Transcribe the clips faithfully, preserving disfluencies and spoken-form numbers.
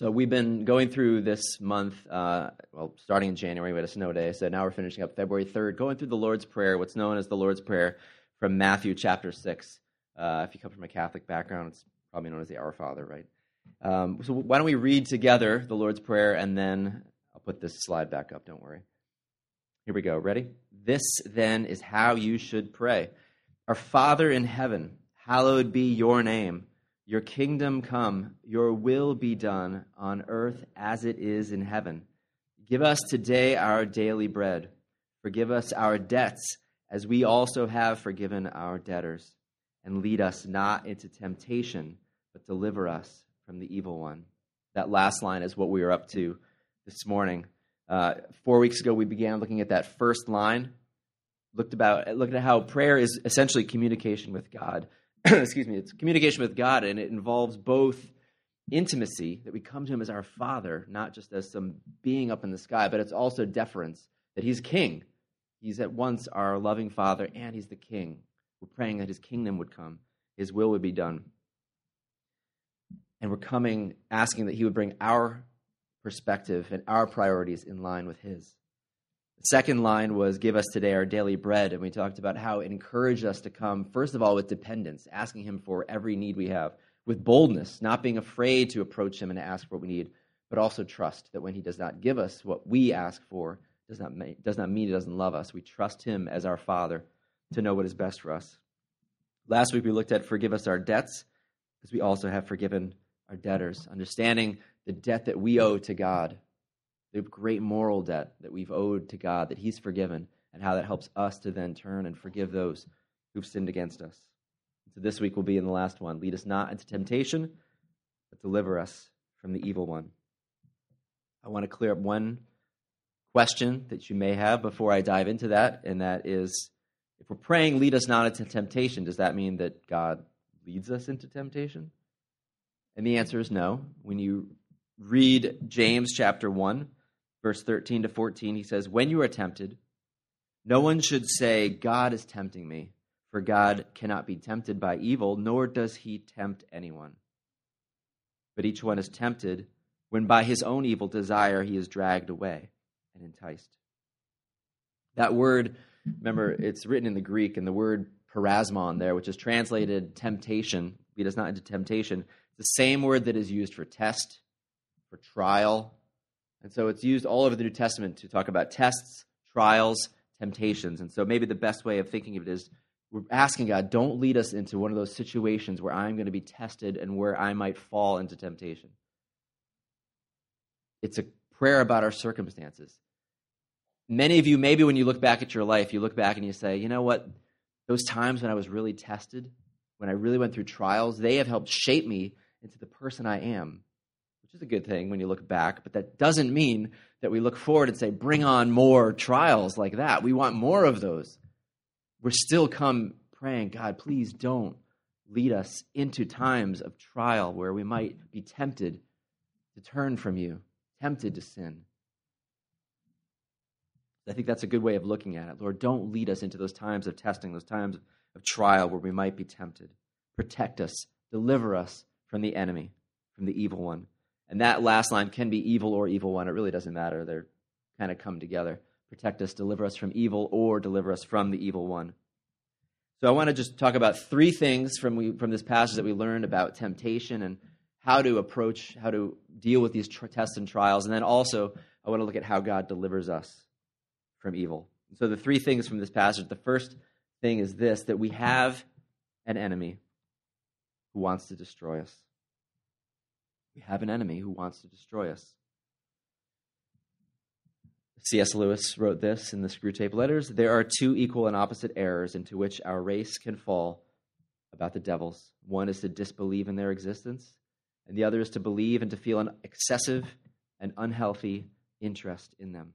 So we've been going through this month, uh, well, starting in January, we had a snow day, so now we're finishing up February third, going through the Lord's Prayer, what's known as the Lord's Prayer from Matthew chapter six. Uh, if you come from a Catholic background, it's probably known as the Our Father, right? Um, so why don't we read together the Lord's Prayer, and then I'll put this slide back up, don't worry. Here we go, ready? This, then, is how you should pray. Our Father in heaven, hallowed be your name. Your kingdom come, your will be done on earth as it is in heaven. Give us today our daily bread. Forgive us our debts as we also have forgiven our debtors. And lead us not into temptation, but deliver us from the evil one. That last line is what we are up to this morning. Uh, four weeks ago, we began looking at that first line. Looked about looked at how prayer is essentially communication with God. Excuse me, it's communication with God, and it involves both intimacy, that we come to him as our Father, not just as some being up in the sky, but it's also deference, that he's king. He's at once our loving Father, and he's the king. We're praying that his kingdom would come, his will would be done. And we're coming, asking that he would bring our perspective and our priorities in line with his. The second line was, give us today our daily bread. And we talked about how it encouraged us to come, first of all, with dependence, asking him for every need we have, with boldness, not being afraid to approach him and ask for what we need, but also trust that when he does not give us what we ask for, does not, does not mean he doesn't love us. We trust him as our Father to know what is best for us. Last week we looked at forgive us our debts, because we also have forgiven our debtors, understanding the debt that we owe to God, the great moral debt that we've owed to God, that he's forgiven, and how that helps us to then turn and forgive those who've sinned against us. So this week will be in the last one. Lead us not into temptation, but deliver us from the evil one. I want to clear up one question that you may have before I dive into that, and that is, if we're praying, lead us not into temptation, does that mean that God leads us into temptation? And the answer is no. When you read James chapter one, verse thirteen to fourteen, he says, when you are tempted, no one should say, God is tempting me, for God cannot be tempted by evil, nor does he tempt anyone. But each one is tempted when by his own evil desire he is dragged away and enticed. That word, remember, it's written in the Greek, and the word parasmon there, which is translated temptation, lead us not into temptation, the same word that is used for test, for trial. And so it's used all over the New Testament to talk about tests, trials, temptations. And so maybe the best way of thinking of it is we're asking God, don't lead us into one of those situations where I'm going to be tested and where I might fall into temptation. It's a prayer about our circumstances. Many of you, maybe when you look back at your life, you look back and you say, you know what, those times when I was really tested, when I really went through trials, they have helped shape me into the person I am, which is a good thing when you look back, but that doesn't mean that we look forward and say, bring on more trials like that. We want more of those. We're still come praying, God, please don't lead us into times of trial where we might be tempted to turn from you, tempted to sin. I think that's a good way of looking at it. Lord, don't lead us into those times of testing, those times of trial where we might be tempted. Protect us, deliver us from the enemy, from the evil one. And that last line can be evil or evil one. It really doesn't matter. They're kind of come together. Protect us, deliver us from evil, or deliver us from the evil one. So I want to just talk about three things from we, from this passage that we learned about temptation and how to approach, how to deal with these tr- tests and trials. And then also, I want to look at how God delivers us from evil. So the three things from this passage, the first thing is this, that we have an enemy who wants to destroy us. We have an enemy who wants to destroy us. C S Lewis wrote this in the Screwtape Letters. There are two equal and opposite errors into which our race can fall about the devils. One is to disbelieve in their existence, and the other is to believe and to feel an excessive and unhealthy interest in them.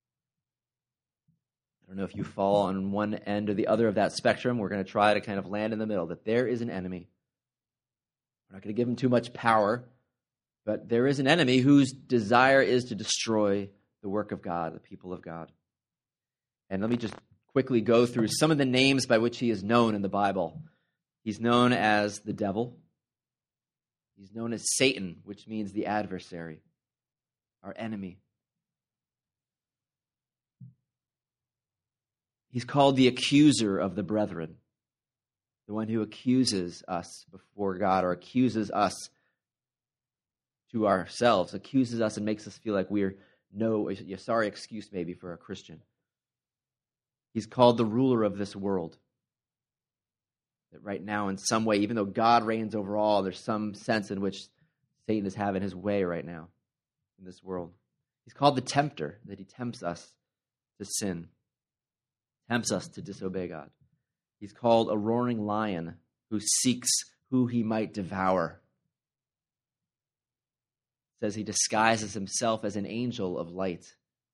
I don't know if you fall on one end or the other of that spectrum. We're going to try to kind of land in the middle, that there is an enemy. We're not going to give him too much power, but there is an enemy whose desire is to destroy the work of God, the people of God. And let me just quickly go through some of the names by which he is known in the Bible. He's known as the devil. He's known as Satan, which means the adversary, our enemy. He's called the accuser of the brethren, the one who accuses us before God, or accuses us to ourselves, accuses us and makes us feel like we're no, a sorry excuse maybe for a Christian. He's called the ruler of this world. That right now, in some way, even though God reigns over all, there's some sense in which Satan is having his way right now in this world. He's called the tempter, that he tempts us to sin, tempts us to disobey God. He's called a roaring lion who seeks who he might devour. It says he disguises himself as an angel of light.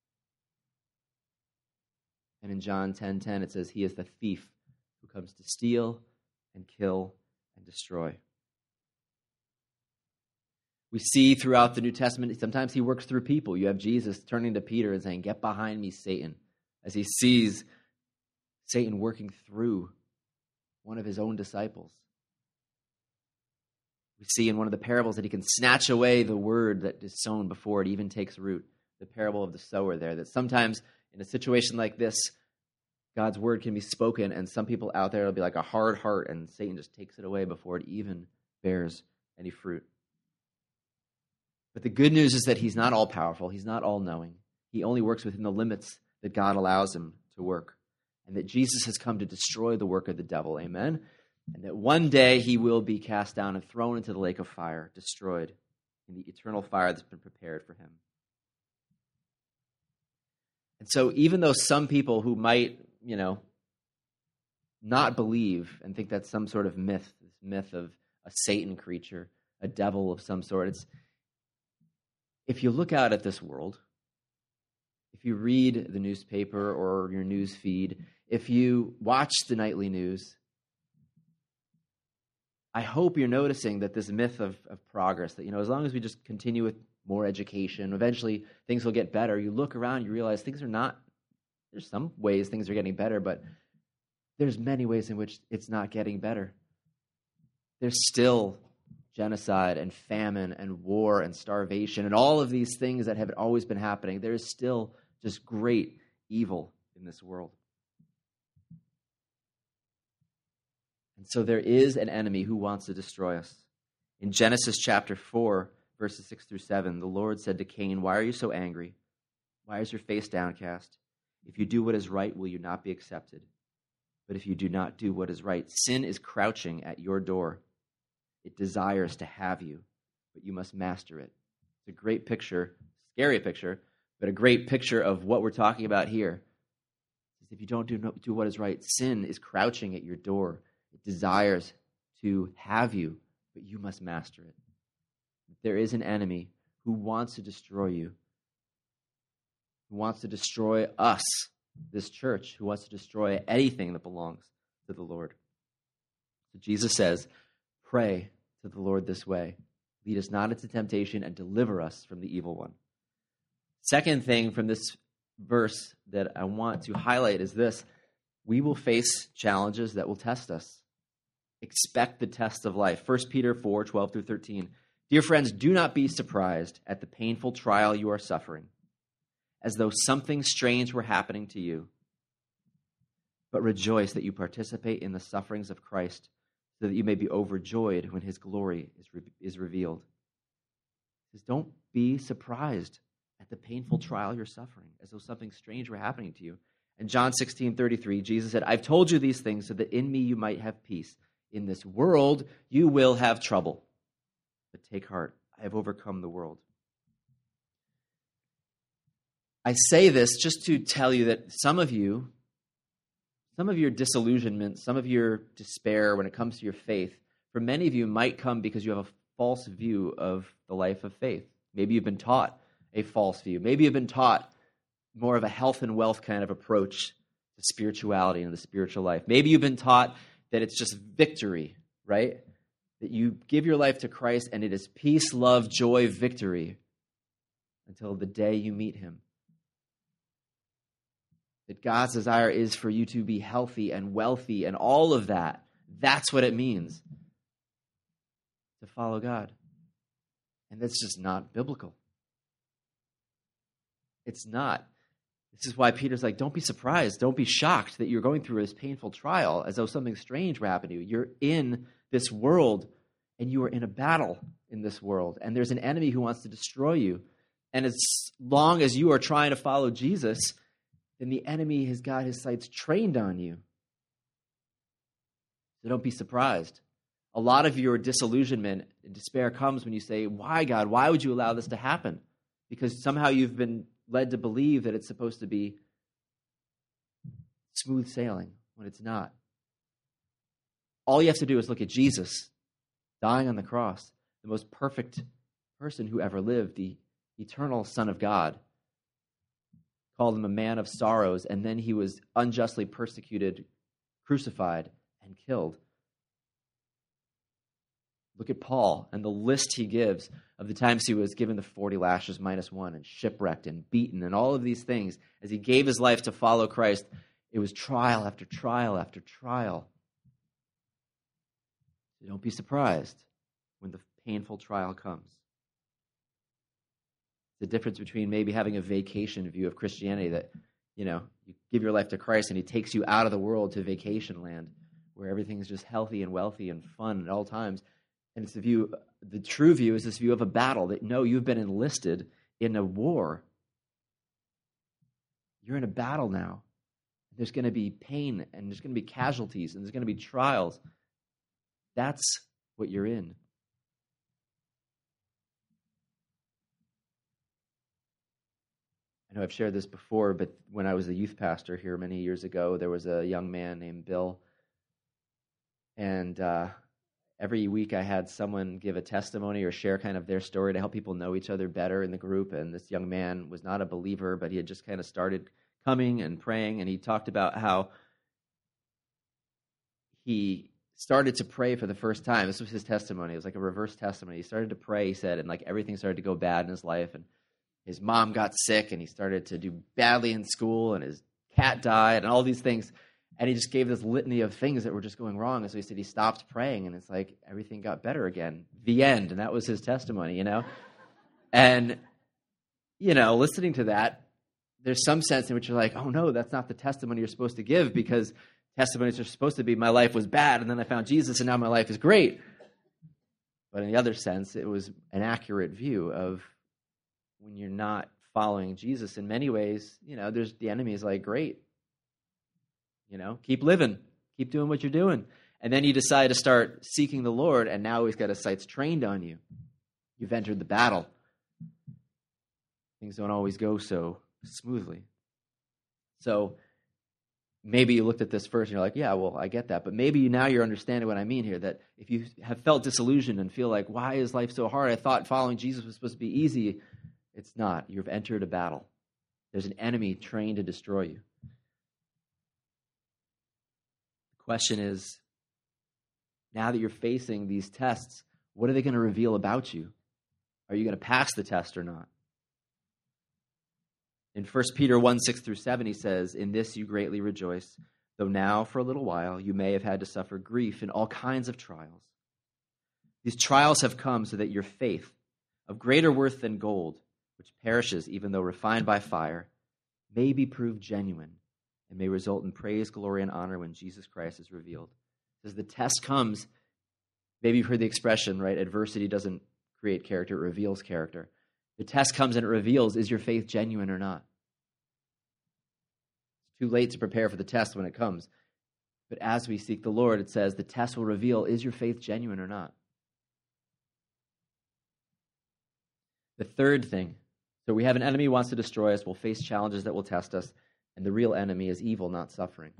And in John ten ten, it says he is the thief who comes to steal and kill and destroy. We see throughout the New Testament, sometimes he works through people. You have Jesus turning to Peter and saying, "Get behind me, Satan," as he sees Satan working through one of his own disciples. We see in one of the parables that he can snatch away the word that is sown before it even takes root. The parable of the sower there, that sometimes in a situation like this, God's word can be spoken, and some people out there will be like a hard heart, and Satan just takes it away before it even bears any fruit. But the good news is that he's not all-powerful. He's not all-knowing. He only works within the limits that God allows him to work, and that Jesus has come to destroy the work of the devil. Amen? And that one day he will be cast down and thrown into the lake of fire, destroyed in the eternal fire that's been prepared for him. And so even though some people who might, you know, not believe and think that's some sort of myth, this myth of a Satan creature, a devil of some sort, it's, if you look out at this world, if you read the newspaper or your news feed, if you watch the nightly news, I hope you're noticing that this myth of, of progress, that, you know, as long as we just continue with more education, eventually things will get better. You look around, you realize things are not, there's some ways things are getting better, but there's many ways in which it's not getting better. There's still genocide and famine and war and starvation and all of these things that have always been happening. There is still just great evil in this world. And so there is an enemy who wants to destroy us. In Genesis chapter four, verses six through seven, the Lord said to Cain, "Why are you so angry? Why is your face downcast? If you do what is right, will you not be accepted? But if you do not do what is right, sin is crouching at your door. It desires to have you, but you must master it." It's a great picture, scary picture, but a great picture of what we're talking about here. If you don't do, do what is right, sin is crouching at your door. It desires to have you, but you must master it. There is an enemy who wants to destroy you, who wants to destroy us, this church, who wants to destroy anything that belongs to the Lord. So Jesus says, pray to the Lord this way. Lead us not into temptation and deliver us from the evil one. Second thing from this verse that I want to highlight is this. We will face challenges that will test us. Expect the test of life. First Peter four, twelve through thirteen. Dear friends, do not be surprised at the painful trial you are suffering, as though something strange were happening to you. But rejoice that you participate in the sufferings of Christ, so that you may be overjoyed when his glory is, re- is revealed. He says, don't be surprised at the painful trial you're suffering, as though something strange were happening to you. In John sixteen thirty-three, Jesus said, I've told you these things so that in me you might have peace. In this world you will have trouble. But take heart, I have overcome the world. I say this just to tell you that some of you, some of your disillusionment, some of your despair when it comes to your faith, for many of you might come because you have a false view of the life of faith. Maybe you've been taught a false view. Maybe you've been taught more of a health and wealth kind of approach to spirituality and the spiritual life. Maybe you've been taught that it's just victory, right? That you give your life to Christ and it is peace, love, joy, victory until the day you meet him. That God's desire is for you to be healthy and wealthy and all of that. That's what it means to follow God. And that's just not biblical. It's not. This is why Peter's like, don't be surprised. Don't be shocked that you're going through this painful trial as though something strange were happening to you. You're in this world, and you are in a battle in this world. And there's an enemy who wants to destroy you. And as long as you are trying to follow Jesus, then the enemy has got his sights trained on you. So don't be surprised. A lot of your disillusionment and despair comes when you say, why, God? Why would you allow this to happen? Because somehow you've been led to believe that it's supposed to be smooth sailing when it's not. All you have to do is look at Jesus dying on the cross, the most perfect person who ever lived, the eternal Son of God. Called him a man of sorrows, and then he was unjustly persecuted, crucified, and killed. Look at Paul and the list he gives of the times he was given the forty lashes minus one and shipwrecked and beaten and all of these things. As he gave his life to follow Christ, it was trial after trial after trial. So don't be surprised when the painful trial comes. The difference between maybe having a vacation view of Christianity that, you know, you give your life to Christ and he takes you out of the world to vacation land where everything is just healthy and wealthy and fun at all times. And it's the view, the true view is this view of a battle that, no, you've been enlisted in a war. You're in a battle now. There's going to be pain and there's going to be casualties and there's going to be trials. That's what you're in. I know I've shared this before, but when I was a youth pastor here many years ago, there was a young man named Bill. And uh, every week I had someone give a testimony or share kind of their story to help people know each other better in the group. And this young man was not a believer, but he had just kind of started coming and praying. And he talked about how he started to pray for the first time. This was his testimony. It was like a reverse testimony. He started to pray, he said, and like everything started to go bad in his life. And his mom got sick, and he started to do badly in school, and his cat died, and all these things. And he just gave this litany of things that were just going wrong. And so he said he stopped praying, and it's like everything got better again. The end. And that was his testimony, you know? And, you know, listening to that, there's some sense in which you're like, oh, no, that's not the testimony you're supposed to give, because testimonies are supposed to be my life was bad, and then I found Jesus, and now my life is great. But in the other sense, it was an accurate view of when you're not following Jesus. In many ways, you know, there's the enemy is like, great, you know, keep living, keep doing what you're doing. And then you decide to start seeking the Lord, and now he's got his sights trained on you. You've entered the battle. Things don't always go so smoothly. So maybe you looked at this first and you're like, yeah, well, I get that. But maybe now you're understanding what I mean here, that if you have felt disillusioned and feel like, why is life so hard? I thought following Jesus was supposed to be easy. It's not. You've entered a battle. There's an enemy trained to destroy you. The question is, now that you're facing these tests, what are they going to reveal about you? Are you going to pass the test or not? In First Peter one, six through seven, he says, in this you greatly rejoice, though now for a little while you may have had to suffer grief in all kinds of trials. These trials have come so that your faith, of greater worth than gold, which perishes even though refined by fire, may be proved genuine and may result in praise, glory, and honor when Jesus Christ is revealed. As the test comes, maybe you've heard the expression, right? Adversity doesn't create character, it reveals character. The test comes and it reveals, is your faith genuine or not? It's too late to prepare for the test when it comes. But as we seek the Lord, it says the test will reveal, is your faith genuine or not? The third thing, so we have an enemy who wants to destroy us. We'll face challenges that will test us. And the real enemy is evil, not suffering.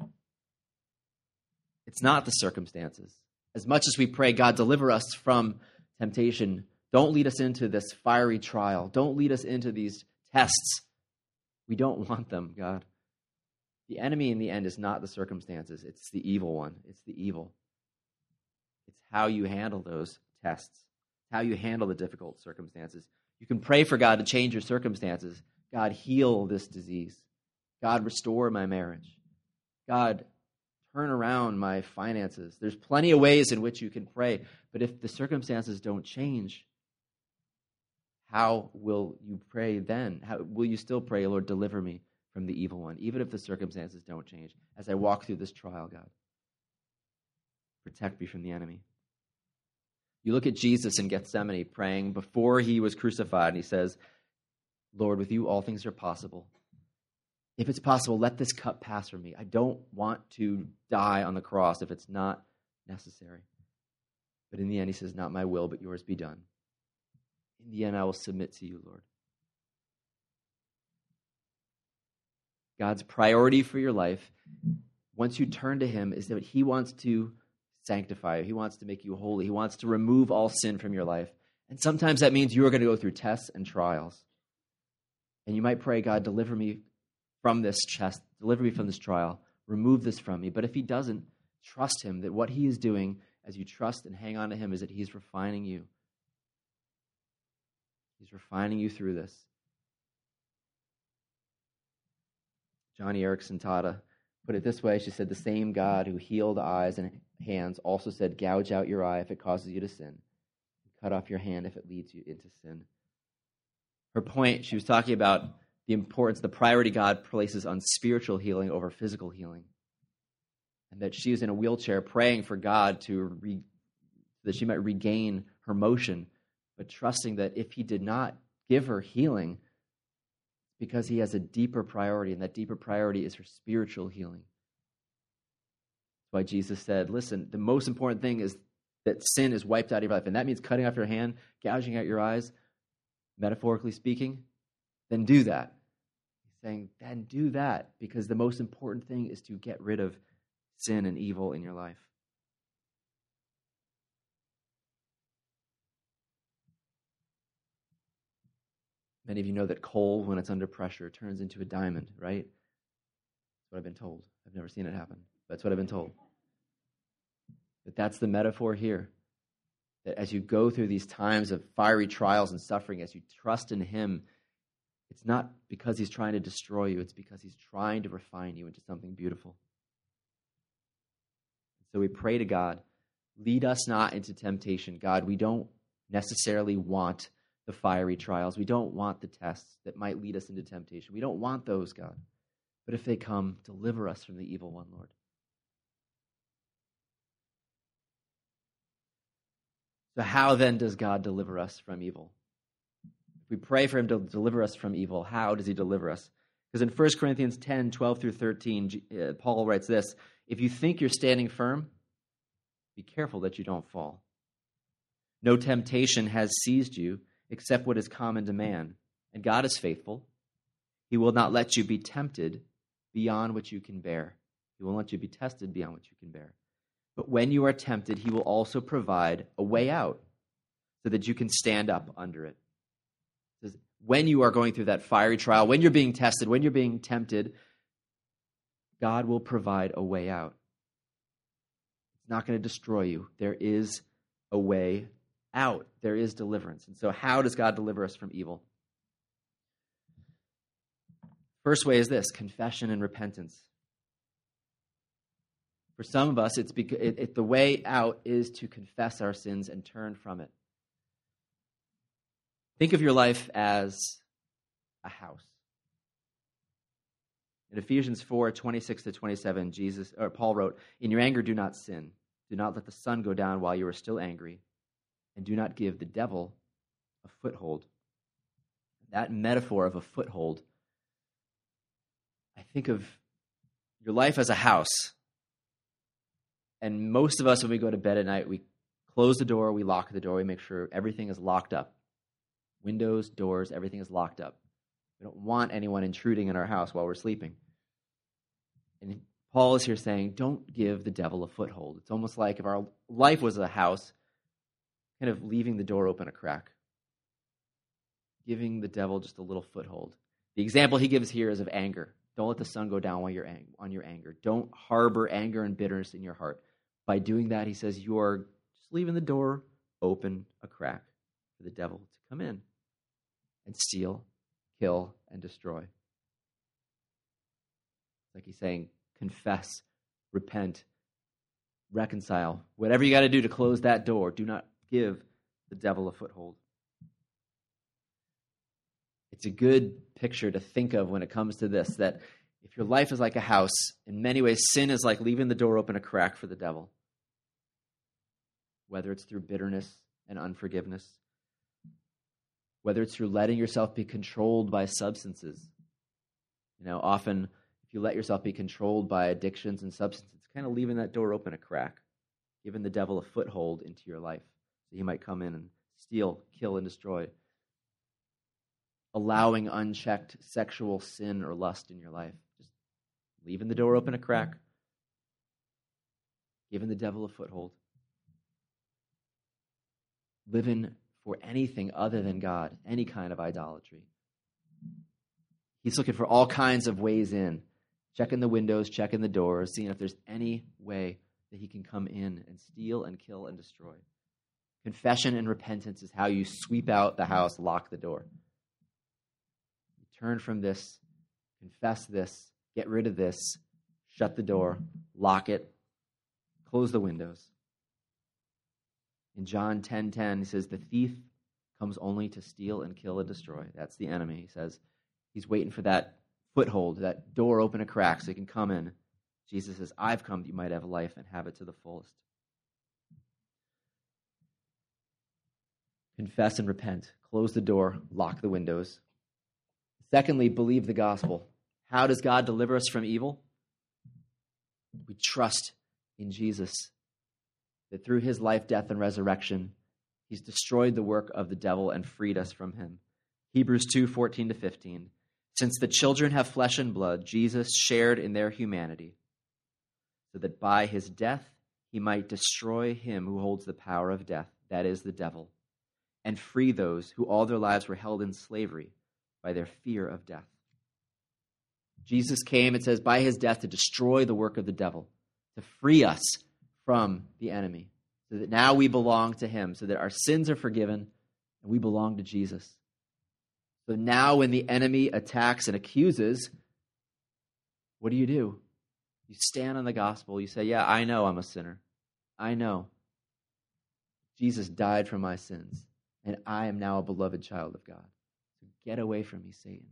It's not the circumstances. As much as we pray, God, deliver us from temptation, don't lead us into this fiery trial. Don't lead us into these tests. We don't want them, God. The enemy in the end is not the circumstances. It's the evil one. It's the evil. It's how you handle those tests, how you handle the difficult circumstances. You can pray for God to change your circumstances. God, heal this disease. God, restore my marriage. God, turn around my finances. There's plenty of ways in which you can pray. But if the circumstances don't change, how will you pray then? How will you still pray, Lord, deliver me from the evil one, even if the circumstances don't change? As I walk through this trial, God, protect me from the enemy. You look at Jesus in Gethsemane praying before he was crucified, and he says, Lord, with you all things are possible. If it's possible, let this cup pass from me. I don't want to die on the cross if it's not necessary. But in the end, he says, not my will, but yours be done. In the end, I will submit to you, Lord. God's priority for your life, once you turn to him, is that he wants to sanctify you. He wants to make you holy. He wants to remove all sin from your life. And sometimes that means you are going to go through tests and trials. And you might pray, God, deliver me from this test, deliver me from this trial, remove this from me. But if he doesn't, trust him that what he is doing as you trust and hang on to him is that he's refining you. He's refining you through this. Johnny Erickson Tada put it this way. She said, the same God who healed eyes and hands also said, gouge out your eye if it causes you to sin. Cut off your hand if it leads you into sin. Her point, she was talking about the importance, the priority God places on spiritual healing over physical healing. And that she was in a wheelchair praying for God to re, that she might regain her motion, but trusting that if he did not give her healing, because he has a deeper priority, and that deeper priority is her spiritual healing. That's why Jesus said, listen, the most important thing is that sin is wiped out of your life, and that means cutting off your hand, gouging out your eyes, metaphorically speaking, then do that. He's saying, then do that, because the most important thing is to get rid of sin and evil in your life. Many of you know that coal, when it's under pressure, turns into a diamond, right? That's what I've been told. I've never seen it happen. That's what I've been told. But that's the metaphor here. That as you go through these times of fiery trials and suffering, as you trust in him, it's not because he's trying to destroy you. It's because he's trying to refine you into something beautiful. So we pray to God, lead us not into temptation. God, we don't necessarily want the fiery trials. We don't want the tests that might lead us into temptation. We don't want those, God. But if they come, deliver us from the evil one, Lord. So how then does God deliver us from evil? If we pray for him to deliver us from evil, how does he deliver us? Because in First Corinthians ten, twelve through thirteen, uh, Paul writes this, if you think you're standing firm, be careful that you don't fall. No temptation has seized you except what is common to man, and God is faithful. He will not let you be tempted beyond what you can bear. He won't let you be tested beyond what you can bear. But when you are tempted, he will also provide a way out so that you can stand up under it. It says, when you are going through that fiery trial, when you're being tested, when you're being tempted, God will provide a way out. It's not going to destroy you. There is a way out. There is deliverance. And so how does God deliver us from evil? First way is this, confession and repentance. For some of us, it's because it, it, the way out is to confess our sins and turn from it. Think of your life as a house. In Ephesians four, twenty-six to twenty-seven, Jesus or Paul wrote, in your anger do not sin. Do not let the sun go down while you are still angry, and do not give the devil a foothold. That metaphor of a foothold, I think of your life as a house. And most of us, when we go to bed at night, we close the door, we lock the door, we make sure everything is locked up. Windows, doors, everything is locked up. We don't want anyone intruding in our house while we're sleeping. And Paul is here saying, don't give the devil a foothold. It's almost like if our life was a house, kind of leaving the door open a crack. Giving the devil just a little foothold. The example he gives here is of anger. Don't let the sun go down while you're ang- on your anger. Don't harbor anger and bitterness in your heart. By doing that, he says, you are just leaving the door open a crack for the devil to come in and steal, kill, and destroy. Like he's saying, confess, repent, reconcile. Whatever you got to do to close that door, do not give the devil a foothold. It's a good picture to think of when it comes to this, that if your life is like a house, in many ways, sin is like leaving the door open a crack for the devil, whether it's through bitterness and unforgiveness, whether it's through letting yourself be controlled by substances. You know, often if you let yourself be controlled by addictions and substances, it's kind of leaving that door open a crack, giving the devil a foothold into your life so he might come in and steal, kill, and destroy. Allowing unchecked sexual sin or lust in your life, just leaving the door open a crack, giving the devil a foothold. Living for anything other than God, any kind of idolatry. He's looking for all kinds of ways in, checking the windows, checking the doors, seeing if there's any way that he can come in and steal and kill and destroy. Confession and repentance is how you sweep out the house, lock the door. You turn from this, confess this, get rid of this, shut the door, lock it, close the windows. In John ten ten, he says, the thief comes only to steal and kill and destroy. That's the enemy. He says he's waiting for that foothold, that door open a crack so he can come in. Jesus says, I've come that you might have life and have it to the fullest. Confess and repent. Close the door, lock the windows. Secondly, believe the gospel. How does God deliver us from evil? We trust in Jesus, that through his life, death, and resurrection, he's destroyed the work of the devil and freed us from him. Hebrews two fourteen to fifteen. Since the children have flesh and blood, Jesus shared in their humanity, so that by his death he might destroy him who holds the power of death, that is, the devil, and free those who all their lives were held in slavery by their fear of death. Jesus came, it says, by his death to destroy the work of the devil, to free us from the enemy, so that now we belong to him, so that our sins are forgiven and we belong to Jesus. So now when the enemy attacks and accuses, what do you do? You stand on the gospel. You say, yeah, I know I'm a sinner. I know. Jesus died for my sins, and I am now a beloved child of God. So get away from me, Satan.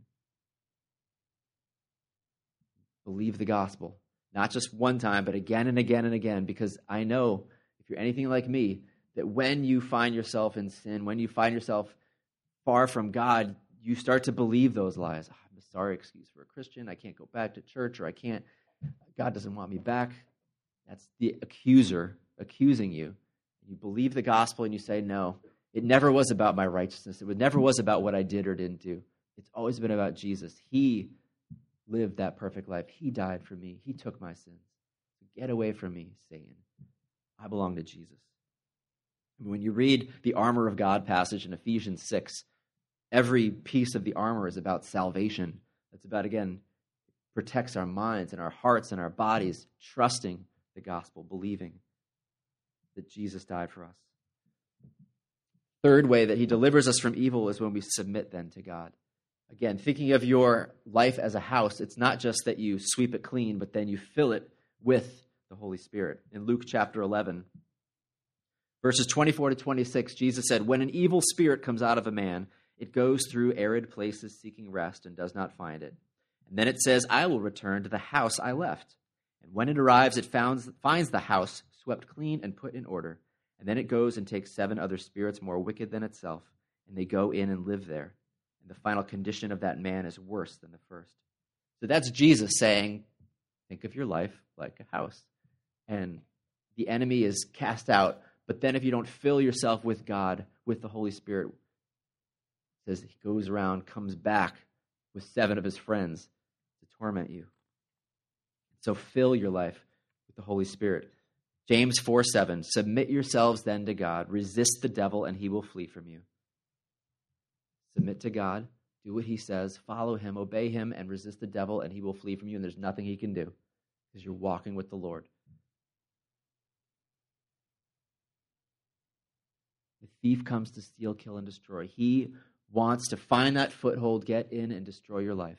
Believe the gospel. Not just one time, but again and again and again, because I know, if you're anything like me, that when you find yourself in sin, when you find yourself far from God, you start to believe those lies. Oh, I'm a sorry excuse for a Christian. I can't go back to church, or I can't, God doesn't want me back. That's the accuser accusing you. You believe the gospel and you say, no, it never was about my righteousness. It never was about what I did or didn't do. It's always been about Jesus. He lived that perfect life. He died for me. He took my sins. Get away from me, Satan. I belong to Jesus. When you read the armor of God passage in Ephesians six, every piece of the armor is about salvation. It's about, again, protects our minds and our hearts and our bodies, trusting the gospel, believing that Jesus died for us. Third way that he delivers us from evil is when we submit then to God. Again, thinking of your life as a house, it's not just that you sweep it clean, but then you fill it with the Holy Spirit. In Luke chapter eleven, verses twenty-four to twenty-six, Jesus said, when an evil spirit comes out of a man, it goes through arid places seeking rest and does not find it. And then it says, I will return to the house I left. And when it arrives, it finds, finds the house swept clean and put in order. And then it goes and takes seven other spirits more wicked than itself, and they go in and live there. And the final condition of that man is worse than the first. So that's Jesus saying, think of your life like a house. And the enemy is cast out. But then if you don't fill yourself with God, with the Holy Spirit, it says he goes around, comes back with seven of his friends to torment you. So fill your life with the Holy Spirit. James four seven, submit yourselves then to God. Resist the devil and he will flee from you. Submit to God, do what he says, follow him, obey him, and resist the devil, and he will flee from you, and there's nothing he can do because you're walking with the Lord. The thief comes to steal, kill, and destroy. He wants to find that foothold, get in, and destroy your life.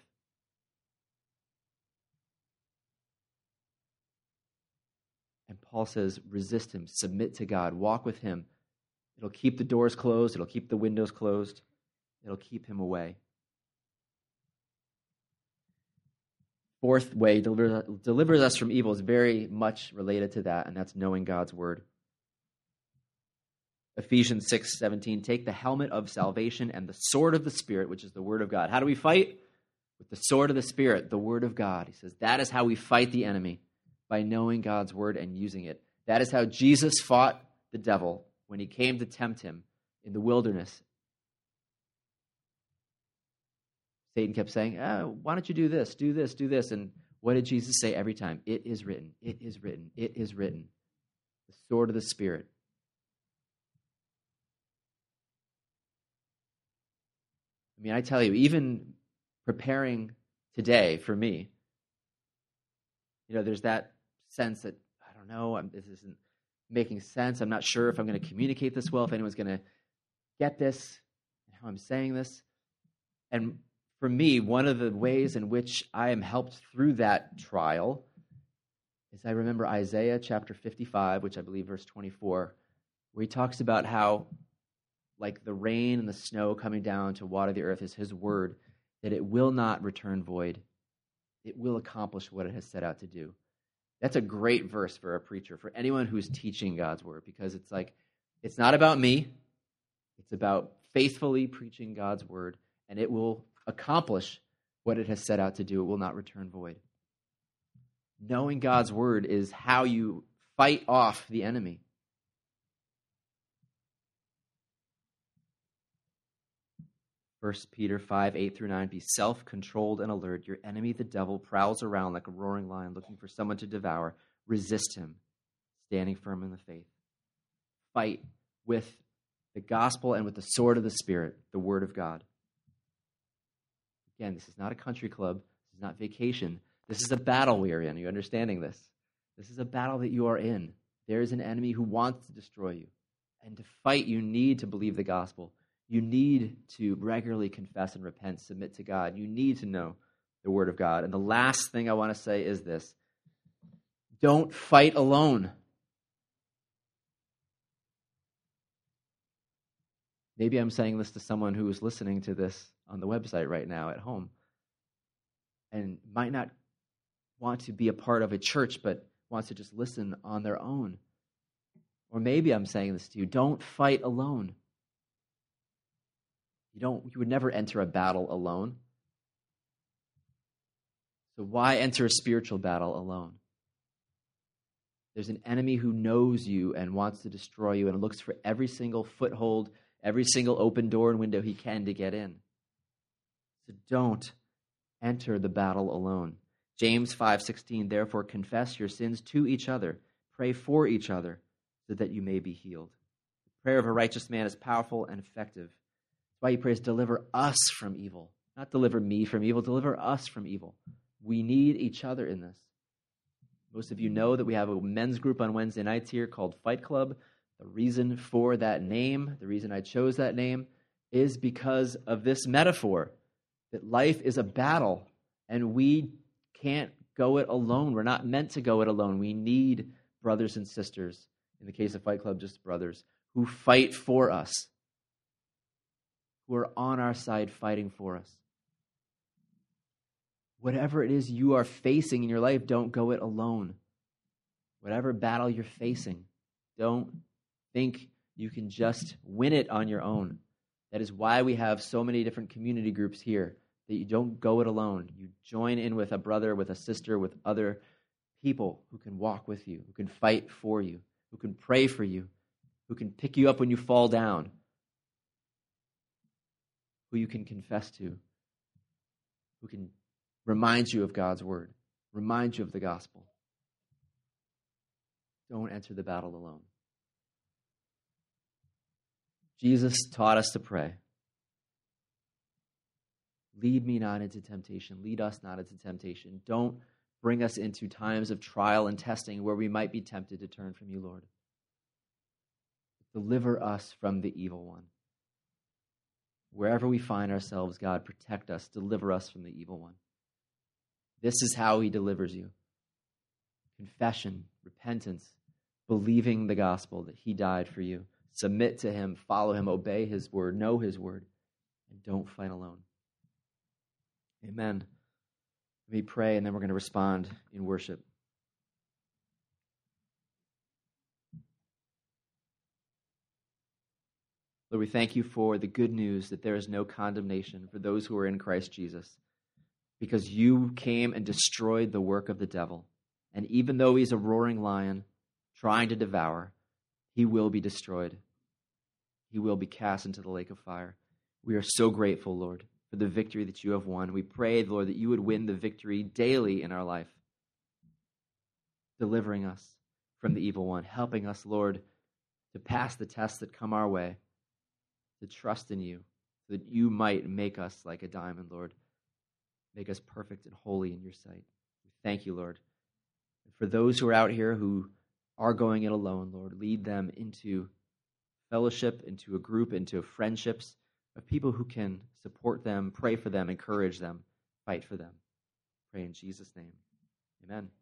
And Paul says, resist him, submit to God, walk with him. It'll keep the doors closed, it'll keep the windows closed. It'll keep him away. fourth way delivers, delivers us from evil is very much related to that, and that's knowing God's word. Ephesians six seventeen, take the helmet of salvation and the sword of the Spirit, which is the word of God. How do we fight? With the sword of the Spirit, the word of God. He says that is how we fight the enemy, by knowing God's word and using it. That is how Jesus fought the devil when he came to tempt him in the wilderness. Satan kept saying, oh, why don't you do this, do this, do this? And what did Jesus say every time? It is written, it is written, it is written. The sword of the Spirit. I mean, I tell you, even preparing today for me, you know, there's that sense that, I don't know, I'm, this isn't making sense. I'm not sure if I'm going to communicate this well, if anyone's going to get this, and how I'm saying this. And for me, one of the ways in which I am helped through that trial is I remember Isaiah chapter fifty-five, which I believe verse twenty-four, where he talks about how, like the rain and the snow coming down to water the earth is his word, that it will not return void. It will accomplish what it has set out to do. That's a great verse for a preacher, for anyone who's teaching God's word, because it's like, it's not about me. It's about faithfully preaching God's word, and it will accomplish what it has set out to do. It will not return void. Knowing God's word is how you fight off the enemy. First Peter five, eight through nine, be self-controlled and alert. Your enemy, the devil, prowls around like a roaring lion looking for someone to devour. Resist him, standing firm in the faith. Fight with the gospel and with the sword of the Spirit, the word of God. Again, this is not a country club. This is not vacation. This is a battle we are in. Are you understanding this? This is a battle that you are in. There is an enemy who wants to destroy you. And to fight, you need to believe the gospel. You need to regularly confess and repent, submit to God. You need to know the word of God. And the last thing I want to say is this. Don't fight alone. Maybe I'm saying this to someone who is listening to this on the website right now at home and might not want to be a part of a church, but wants to just listen on their own. Or maybe I'm saying this to you. Don't fight alone. You don't. You would never enter a battle alone. So why enter a spiritual battle alone? There's an enemy who knows you and wants to destroy you and looks for every single foothold, every single open door and window he can to get in. So don't enter the battle alone. James five sixteen, therefore confess your sins to each other, pray for each other, so that you may be healed. The prayer of a righteous man is powerful and effective. That's why he prays, deliver us from evil. Not deliver me from evil, deliver us from evil. We need each other in this. Most of you know that we have a men's group on Wednesday nights here called Fight Club. The reason for that name, the reason I chose that name, is because of this metaphor, that life is a battle, and we can't go it alone. We're not meant to go it alone. We need brothers and sisters, in the case of Fight Club, just brothers, who fight for us, who are on our side fighting for us. Whatever it is you are facing in your life, don't go it alone. Whatever battle you're facing, don't think you can just win it on your own. That is why we have so many different community groups here, that you don't go it alone. You join in with a brother, with a sister, with other people who can walk with you, who can fight for you, who can pray for you, who can pick you up when you fall down, who you can confess to, who can remind you of God's word, remind you of the gospel. Don't enter the battle alone. Jesus taught us to pray. Lead me not into temptation. Lead us not into temptation. Don't bring us into times of trial and testing where we might be tempted to turn from you, Lord. Deliver us from the evil one. Wherever we find ourselves, God, protect us. Deliver us from the evil one. This is how he delivers you. Confession, repentance, believing the gospel that he died for you. Submit to him, follow him, obey his word, know his word, and don't fight alone. Amen. Let me pray, and then we're going to respond in worship. Lord, we thank you for the good news that there is no condemnation for those who are in Christ Jesus, because you came and destroyed the work of the devil. And even though he's a roaring lion trying to devour, he will be destroyed. He will be cast into the lake of fire. We are so grateful, Lord, for the victory that you have won. We pray, Lord, that you would win the victory daily in our life, delivering us from the evil one, helping us, Lord, to pass the tests that come our way, to trust in you, so that you might make us like a diamond, Lord. Make us perfect and holy in your sight. We thank you, Lord. And for those who are out here who are going it alone, Lord, lead them into fellowship, into a group, into friendships of people who can support them, pray for them, encourage them, fight for them. Pray in Jesus' name. Amen.